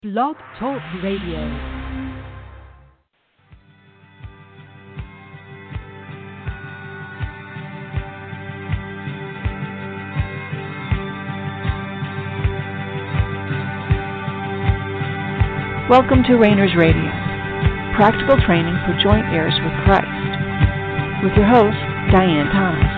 Blog Talk Radio. Welcome to Rainers Radio, practical training for joint heirs with Christ, with your host, Diane Thomas.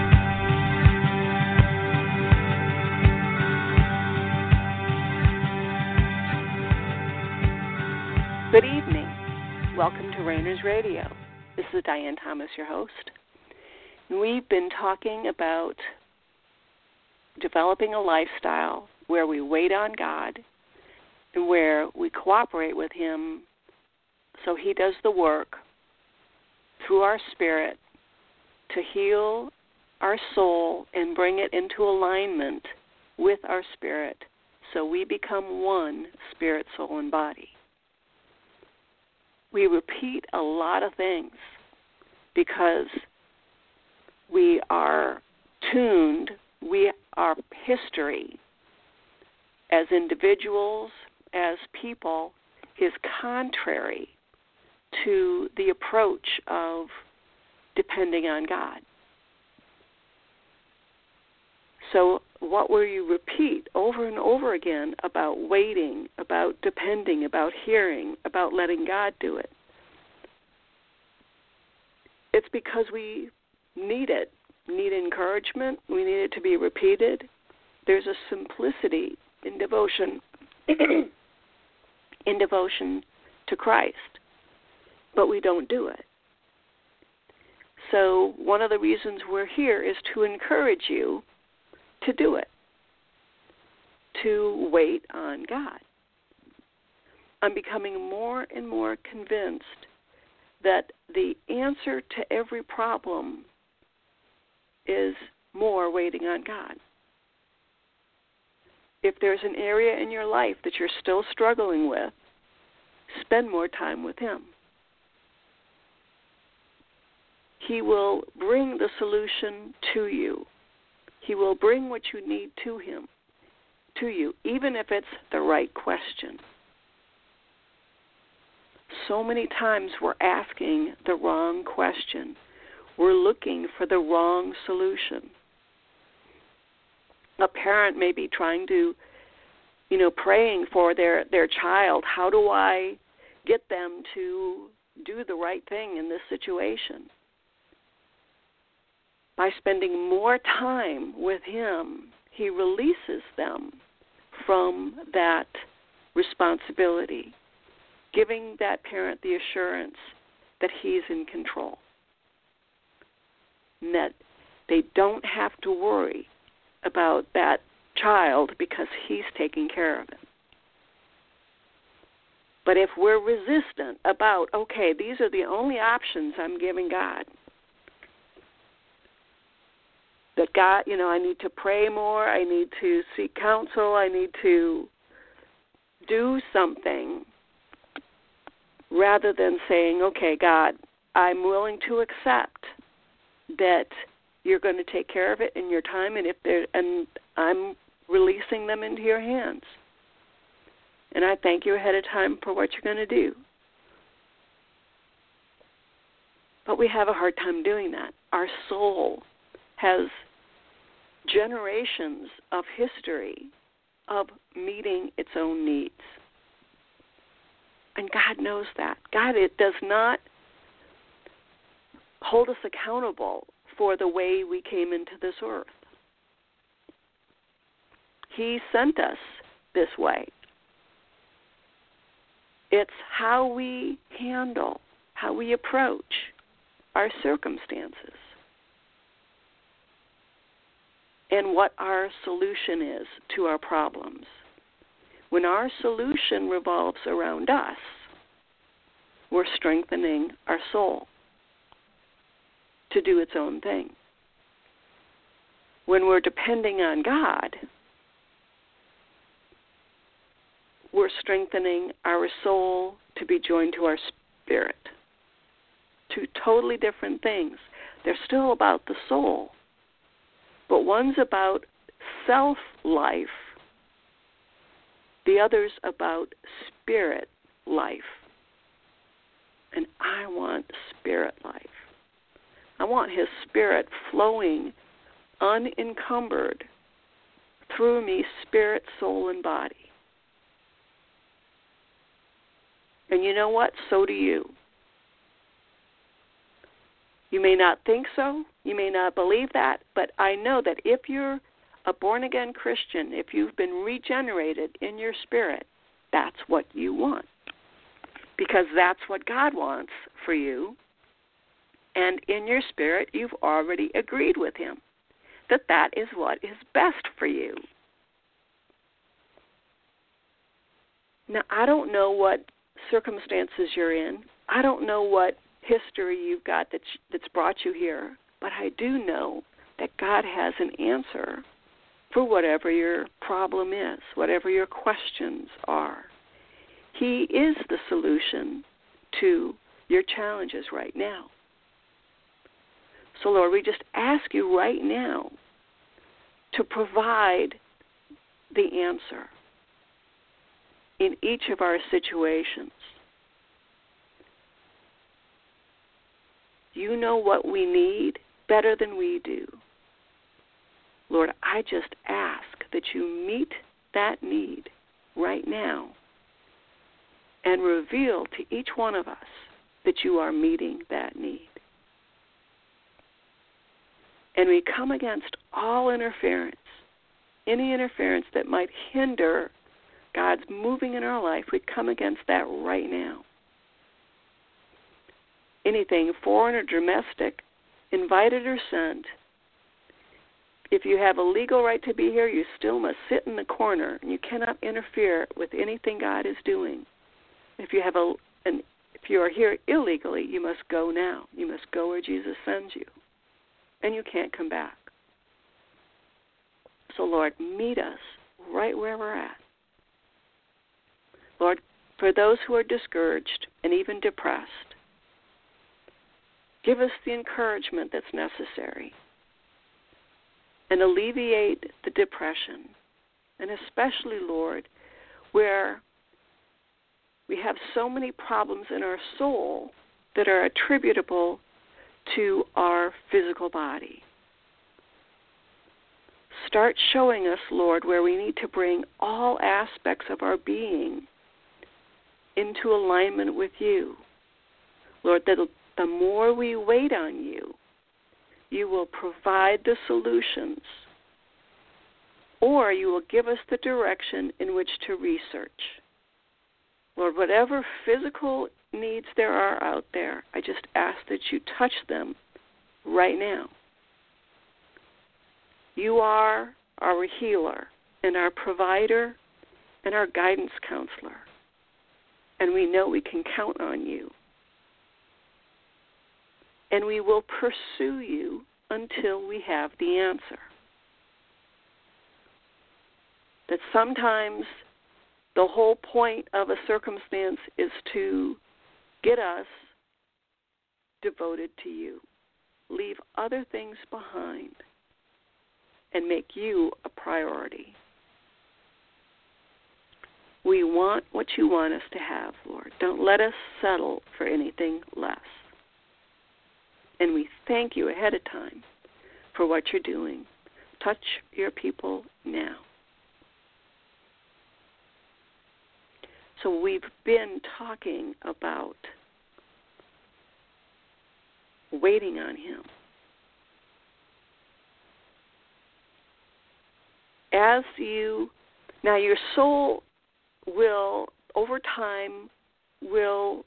Good evening. Welcome to Rainers Radio. This is Diane Thomas, your host. We've been talking about developing a lifestyle where we wait on God and where we cooperate with Him so He does the work through our spirit to heal our soul and bring it into alignment with our spirit so we become one, spirit, soul, and body. We repeat a lot of things because we are tuned, our history as individuals, as people, is contrary to the approach of depending on God. So what will you repeat over and over again about waiting, about depending, about hearing, about letting God do it? It's because we need it, need encouragement. We need it to be repeated. There's a simplicity in devotion, to Christ, but we don't do it. So one of the reasons we're here is to encourage you to do it, to wait on God. I'm becoming more and more convinced that the answer to every problem is more waiting on God. If there's an area in your life that you're still struggling with, spend more time with Him. He will bring the solution to you. He will bring what you need to you, even if it's the right question. So many times we're asking the wrong question. We're looking for the wrong solution. A parent may be trying to, praying for their child. How do I get them to do the right thing in this situation? By spending more time with Him, He releases them from that responsibility, giving that parent the assurance that He's in control, and that they don't have to worry about that child because He's taking care of it. But if we're resistant about, okay, these are the only options I'm giving God, that God, I need to pray more, I need to seek counsel, I need to do something, rather than saying, okay, God, I'm willing to accept that you're going to take care of it in your time, and I'm releasing them into your hands. And I thank you ahead of time for what you're going to do. But we have a hard time doing that. Our soul has generations of history of meeting its own needs. And God knows that. God, it does not hold us accountable for the way we came into this earth. He sent us this way. It's how we handle, how we approach our circumstances, and what our solution is to our problems. When our solution revolves around us, we're strengthening our soul to do its own thing. When we're depending on God, we're strengthening our soul to be joined to our spirit. Two totally different things. They're still about the soul, but one's about self-life the other's about spirit life. And I want spirit life. I want his spirit flowing unencumbered through me, spirit, soul, and body. And you know what? So do you. You may not think so. You may not believe that. But I know that if you're a born-again Christian, if you've been regenerated in your spirit, that's what you want. Because that's what God wants for you. And in your spirit, you've already agreed with him that that is what is best for you. Now, I don't know what circumstances you're in. I don't know what history you've got that's brought you here. But I do know that God has an answer for whatever your problem is, whatever your questions are. He is the solution to your challenges right now. So, Lord, we just ask you right now to provide the answer in each of our situations. You know what we need better than we do. Lord, I just ask that you meet that need right now and reveal to each one of us that you are meeting that need. And we come against all interference, any interference that might hinder God's moving in our life. We come against that right now. Anything foreign or domestic, invited or sent, if you have a legal right to be here, you still must sit in the corner, and you cannot interfere with anything God is doing. If you have if you are here illegally, you must go now. You must go where Jesus sends you, and you can't come back. So, Lord, meet us right where we're at. Lord, for those who are discouraged and even depressed, give us the encouragement that's necessary and alleviate the depression, and especially, Lord, where we have so many problems in our soul that are attributable to our physical body. Start showing us, Lord, where we need to bring all aspects of our being into alignment with you. Lord, that the more we wait on you, you will provide the solutions, or you will give us the direction in which to research. Lord, whatever physical needs there are out there, I just ask that you touch them right now. You are our healer and our provider and our guidance counselor, and we know we can count on you. And we will pursue you until we have the answer. That sometimes the whole point of a circumstance is to get us devoted to you. Leave other things behind and make you a priority. We want what you want us to have, Lord. Don't let us settle for anything less. And we thank you ahead of time for what you're doing. Touch your people now. So we've been talking about waiting on him. Now your soul will, over time, will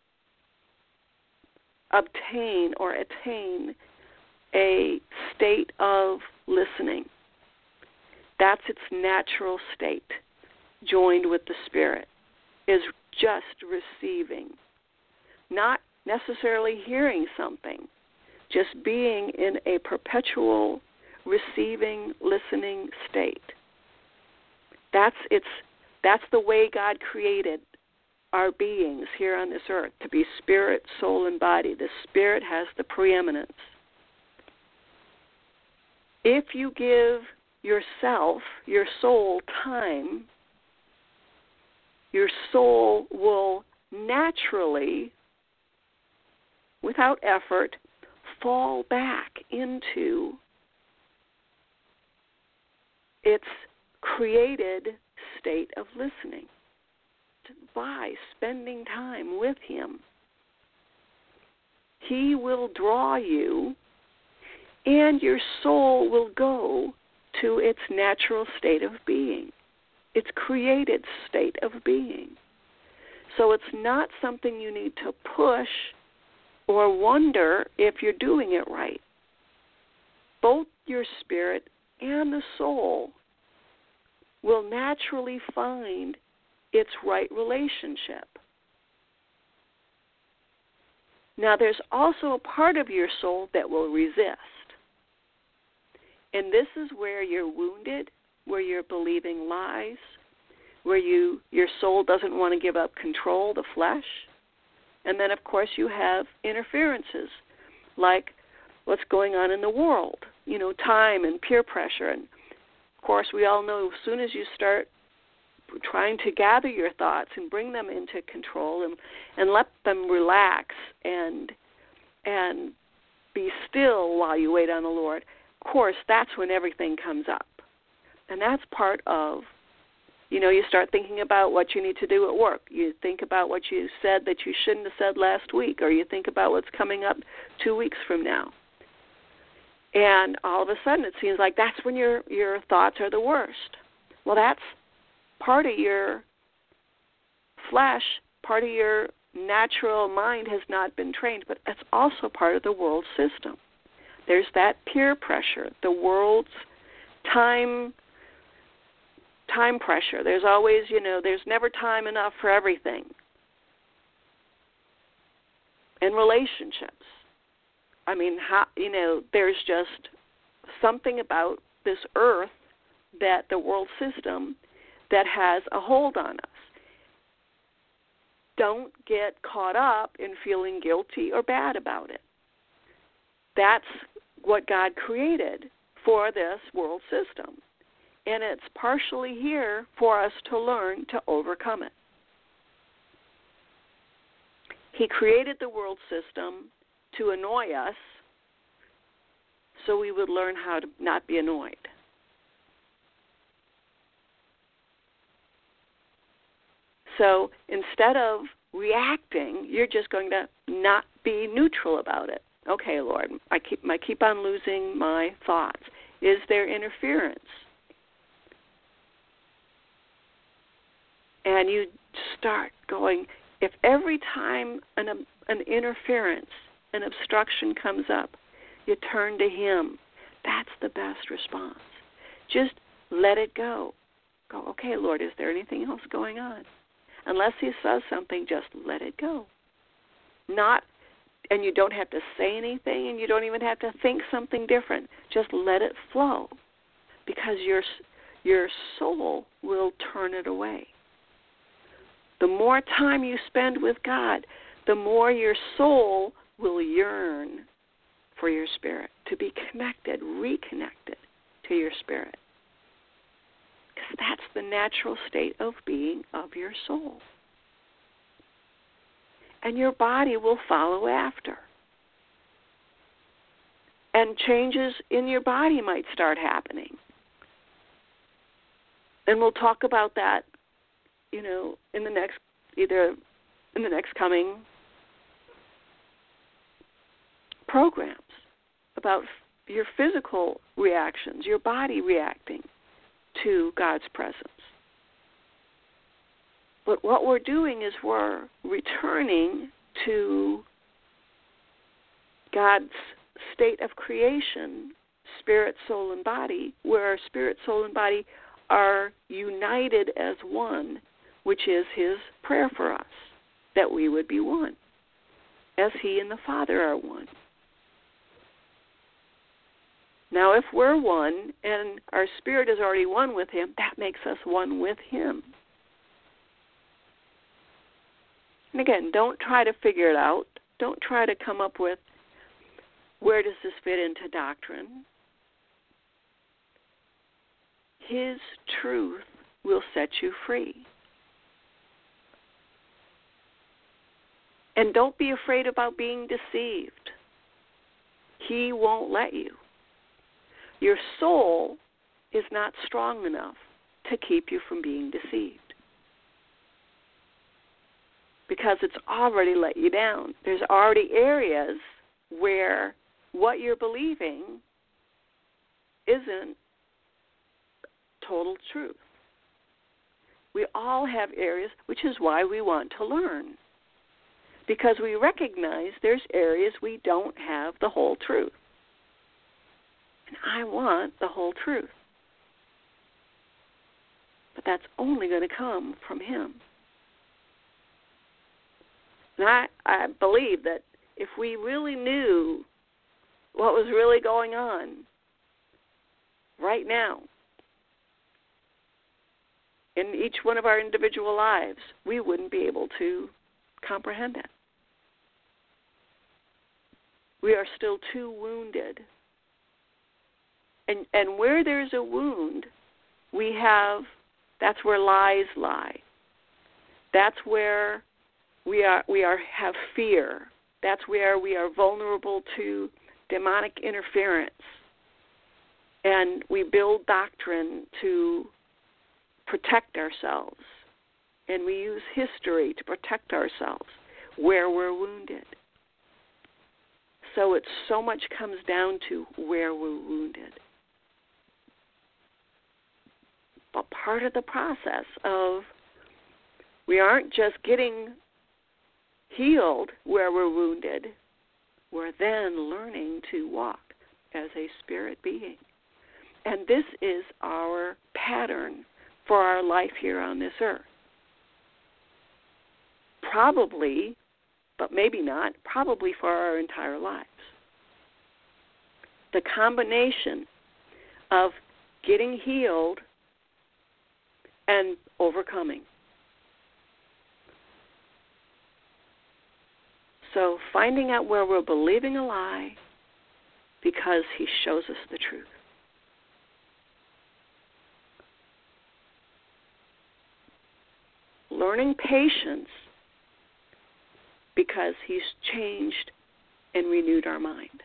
obtain or attain a state of listening. That's its natural state, joined with the Spirit, is just receiving, not necessarily hearing something, just being in a perpetual receiving, listening state. That's the way God created our beings here on this earth, to be spirit, soul, and body. The spirit has the preeminence. If you give yourself, your soul, time your soul will naturally, without effort, fall back into its created state of listening by spending time with Him. He will draw you, and your soul will go to its natural state of being, its created state of being. So it's not something you need to push or wonder if you're doing it right. Both your spirit and the soul will naturally find its right relationship. Now, there's also a part of your soul that will resist. And this is where you're wounded, where you're believing lies, where your soul doesn't want to give up control, the flesh. And then, of course, you have interferences, like what's going on in the world, time and peer pressure. And, of course, we all know as soon as you start trying to gather your thoughts and bring them into control and let them relax and be still while you wait on the Lord, of course, that's when everything comes up. And that's part of, you start thinking about what you need to do at work. You think about what you said that you shouldn't have said last week, or you think about what's coming up 2 weeks from now. And all of a sudden it seems like that's when your thoughts are the worst. Well, that's part of your flesh, part of your natural mind has not been trained, but that's also part of the world system. There's that peer pressure, the world's time pressure. There's always, there's never time enough for everything. And relationships. I mean, there's just something about this earth, that the world system, that has a hold on us. Don't get caught up in feeling guilty or bad about it. That's what God created for this world system. And it's partially here for us to learn to overcome it. He created the world system to annoy us so we would learn how to not be annoyed. So instead of reacting, you're just going to not be neutral about it. Okay, Lord, I keep on losing my thoughts. Is there interference? And you start going, if every time an interference, an obstruction comes up, you turn to Him, that's the best response. Just let it go. Go, okay, Lord, is there anything else going on? Unless He says something, just let it go. And you don't have to say anything, and you don't even have to think something different. Just let it flow, because your soul will turn it away. The more time you spend with God, the more your soul will yearn for your spirit, to be connected, reconnected to your spirit. Because that's the natural state of being of your soul. And your body will follow after. And changes in your body might start happening. And we'll talk about that, in the next coming programs, about your physical reactions, your body reacting to God's presence. But what we're doing is we're returning to God's state of creation, spirit, soul, and body, where our spirit, soul, and body are united as one, which is His prayer for us, that we would be one, as He and the Father are one. Now, if we're one and our spirit is already one with Him, that makes us one with Him. And again, don't try to figure it out. Don't try to come up with, where does this fit into doctrine? His truth will set you free. And don't be afraid about being deceived. He won't let you. Your soul is not strong enough to keep you from being deceived, because it's already let you down. There's already areas where what you're believing isn't total truth. We all have areas, which is why we want to learn, because we recognize there's areas we don't have the whole truth. And I want the whole truth. But that's only going to come from Him. And I believe that if we really knew what was really going on right now in each one of our individual lives, we wouldn't be able to comprehend it. We are still too wounded. And where there's a wound, that's where lies lie. That's where we have fear. That's where we are vulnerable to demonic interference. And we build doctrine to protect ourselves. And we use history to protect ourselves where we're wounded. So it so much comes down to where we're wounded. But part of the process of we aren't just getting healed where we're wounded, we're then learning to walk as a spirit being. And this is our pattern for our life here on this earth. Probably, but maybe not, probably for our entire lives. The combination of getting healed and overcoming. So finding out where we're believing a lie because He shows us the truth. Learning patience because He's changed and renewed our mind.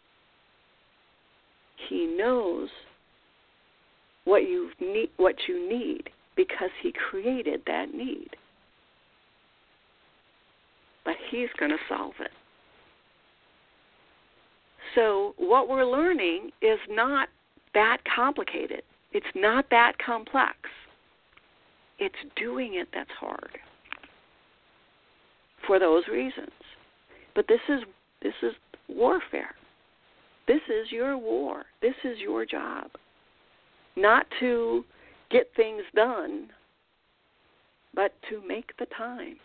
He knows what you need because He created that need. But He's going to solve it. So what we're learning is not that complicated. It's not that complex. It's doing it that's hard for those reasons. But this is warfare. This is your war. This is your job. Not to get things done, but to make the time.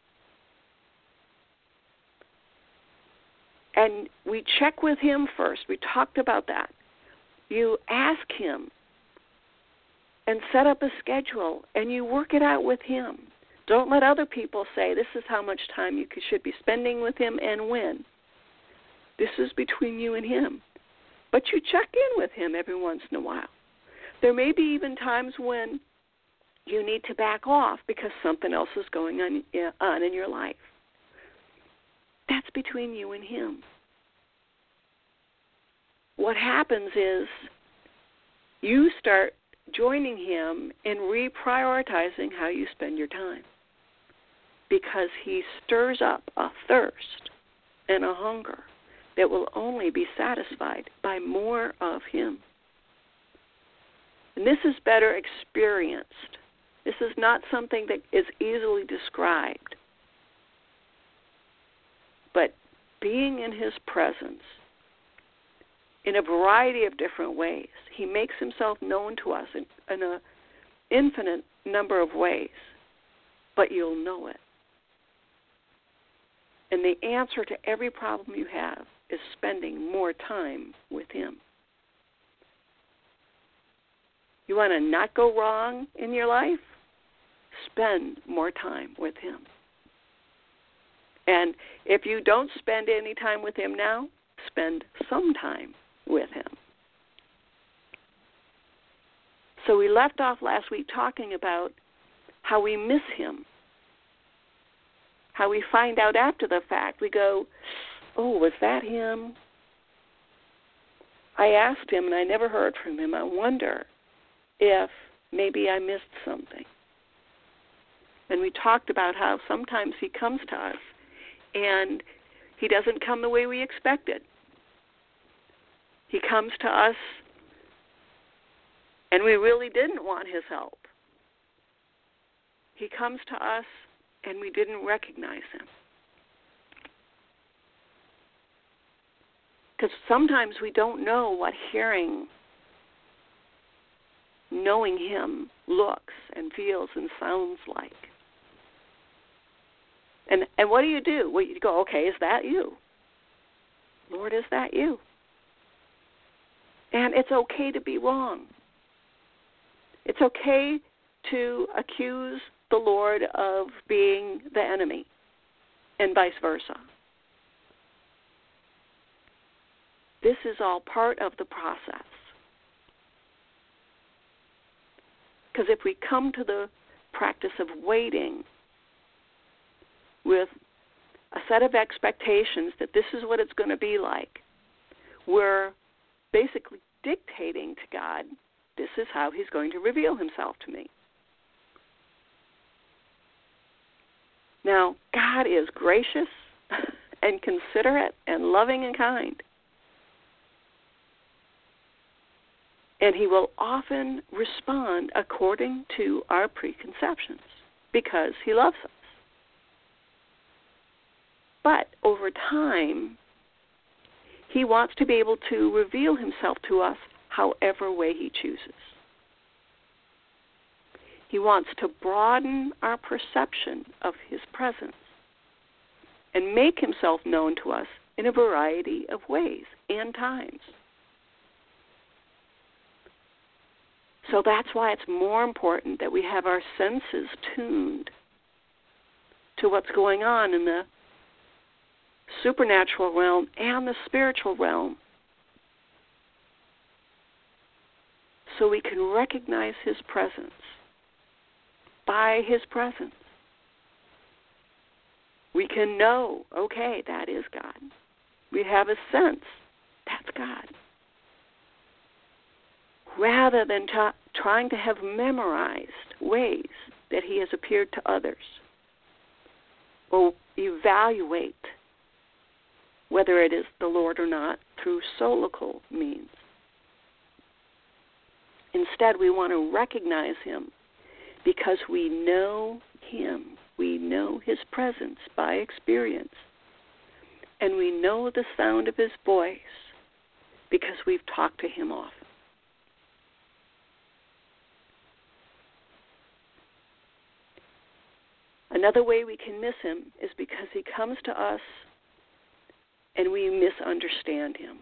And we check with Him first. We talked about that. You ask Him and set up a schedule, and you work it out with Him. Don't let other people say, this is how much time you should be spending with Him and when. This is between you and Him. But you check in with Him every once in a while. There may be even times when you need to back off because something else is going on in your life. That's between you and Him. What happens is you start joining Him in reprioritizing how you spend your time, because He stirs up a thirst and a hunger that will only be satisfied by more of Him. And this is better experienced. This is not something that is easily described. But being in His presence in a variety of different ways. He makes Himself known to us in an infinite number of ways, but you'll know it. And the answer to every problem you have is spending more time with Him. You want to not go wrong in your life? Spend more time with Him. And if you don't spend any time with Him now, spend some time with Him. So we left off last week talking about how we miss Him, how we find out after the fact. We go, oh, was that him? I asked him and I never heard from him. I wonder if maybe I missed something. And we talked about how sometimes he comes to us and he doesn't come the way we expected. He comes to us and we really didn't want his help. He comes to us and we didn't recognize him. Because sometimes we don't know what knowing him looks and feels and sounds like. And what do? Well, you go, okay, is that you? Lord, is that you? And it's okay to be wrong. It's okay to accuse the Lord of being the enemy and vice versa. This is all part of the process. Because if we come to the practice of waiting with a set of expectations that this is what it's going to be like, we're basically dictating to God, this is how he's going to reveal himself to me. Now, God is gracious and considerate and loving and kind. And he will often respond according to our preconceptions because he loves us. But over time, he wants to be able to reveal himself to us however way he chooses. He wants to broaden our perception of his presence and make himself known to us in a variety of ways and times. So that's why it's more important that we have our senses tuned to what's going on in the supernatural realm and the spiritual realm, so we can recognize his presence by his presence. We can know, okay, that is God. We have a sense, that's God. Rather than trying to have memorized ways that he has appeared to others, or evaluate whether it is the Lord or not through solical means. Instead, we want to recognize him because we know him. We know his presence by experience. And we know the sound of his voice because we've talked to him often. Another way we can miss him is because he comes to us and we misunderstand him.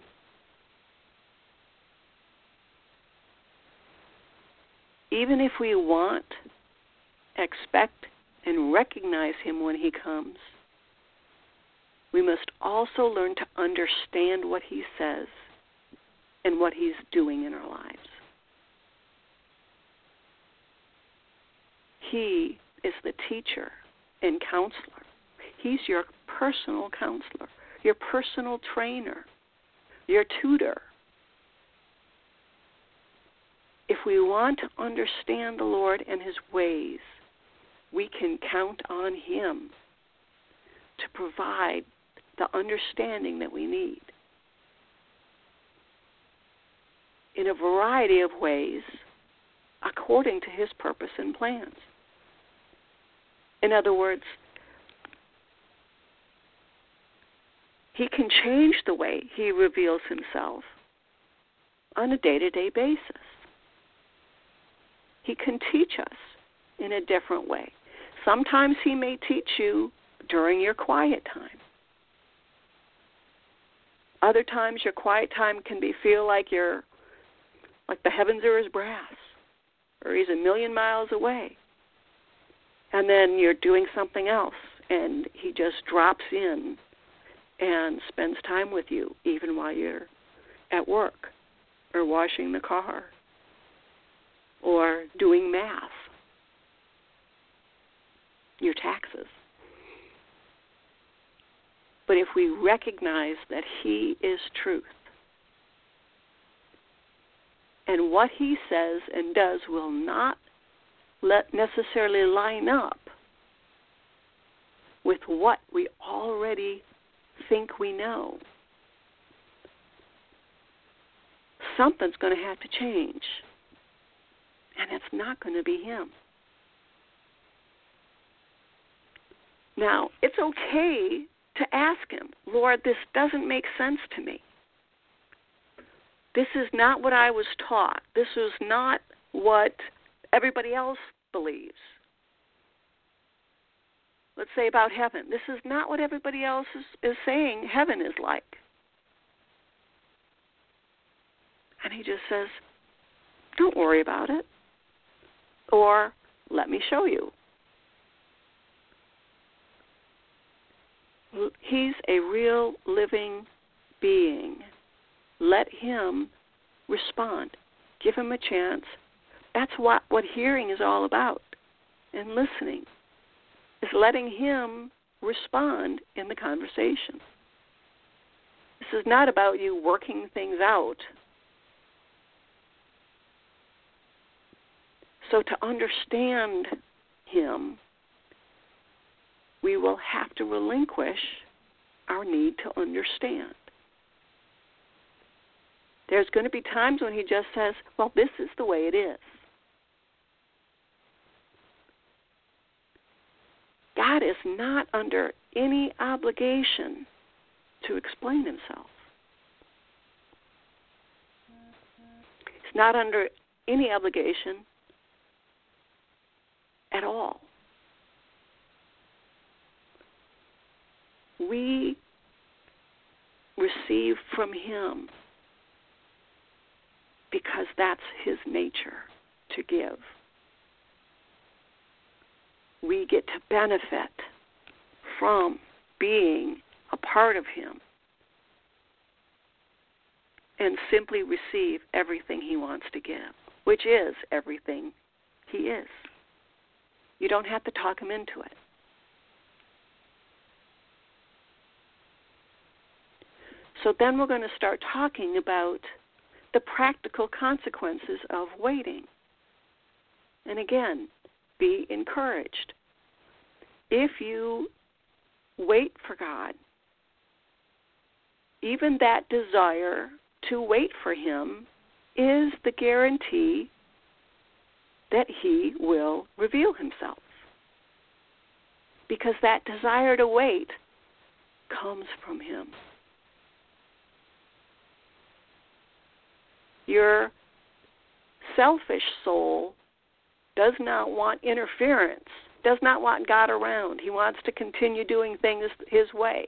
Even if we want, expect, and recognize him when he comes, we must also learn to understand what he says and what he's doing in our lives. He is the teacher and counselor. He's your personal counselor, your personal trainer, your tutor. If we want to understand the Lord and his ways, we can count on him to provide the understanding that we need in a variety of ways according to his purpose and plans. In other words, he can change the way he reveals himself on a day-to-day basis. He can teach us in a different way. Sometimes he may teach you during your quiet time. Other times your quiet time can feel like the heavens are his brass, or he's a million miles away. And then you're doing something else, and he just drops in and spends time with you, even while you're at work, or washing the car, or doing math, your taxes. But if we recognize that he is truth, and what he says and does will not necessarily line up with what we already think we know, something's going to have to change. And it's not going to be him. Now, it's okay to ask him, Lord, this doesn't make sense to me. This is not what I was taught. This is not what everybody else believes. Let's say about heaven. This is not what everybody else is saying heaven is like. And he just says, don't worry about it. Or, let me show you. He's a real living being. Let him respond. Give him a chance. That's what hearing is all about, and listening, is letting him respond in the conversation. This is not about you working things out. So to understand him, we will have to relinquish our need to understand. There's going to be times when he just says, well, this is the way it is. God is not under any obligation to explain himself. He's not under any obligation at all. We receive from him because that's his nature to give. We get to benefit from being a part of him and simply receive everything he wants to give, which is everything he is. You don't have to talk him into it. So then we're going to start talking about the practical consequences of waiting. And again, be encouraged. If you wait for God, even that desire to wait for him is the guarantee that he will reveal himself. Because that desire to wait comes from him. Your selfish soul does not want interference, does not want God around. He wants to continue doing things his way.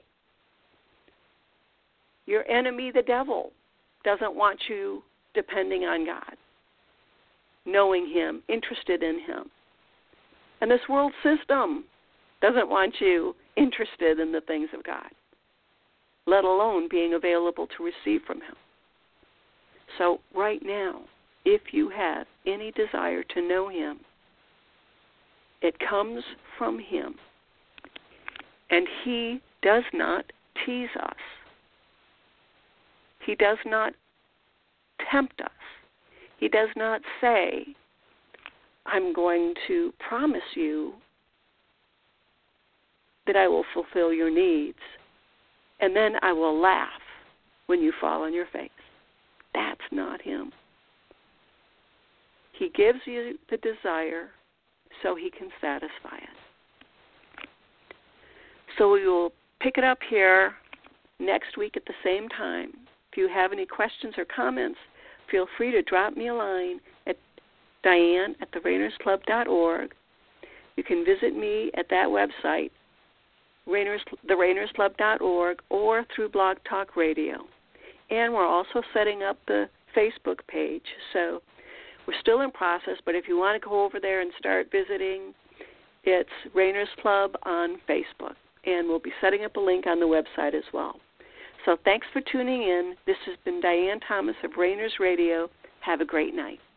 Your enemy, the devil, doesn't want you depending on God, knowing him, interested in him. And this world system doesn't want you interested in the things of God, let alone being available to receive from him. So right now, if you have any desire to know him, it comes from him. And he does not tease us. He does not tempt us. He does not say, I'm going to promise you that I will fulfill your needs, and then I will laugh when you fall on your face. That's not him. He gives you the desire so he can satisfy it. So we will pick it up here next week at the same time. If you have any questions or comments, feel free to drop me a line at diane@therainersclub.org. You can visit me at that website, therainersclub.org, or through Blog Talk Radio. And we're also setting up the Facebook page. So we're still in process, but if you want to go over there and start visiting, it's Rainers Club on Facebook. And we'll be setting up a link on the website as well. So thanks for tuning in. This has been Diane Thomas of Rainers Radio. Have a great night.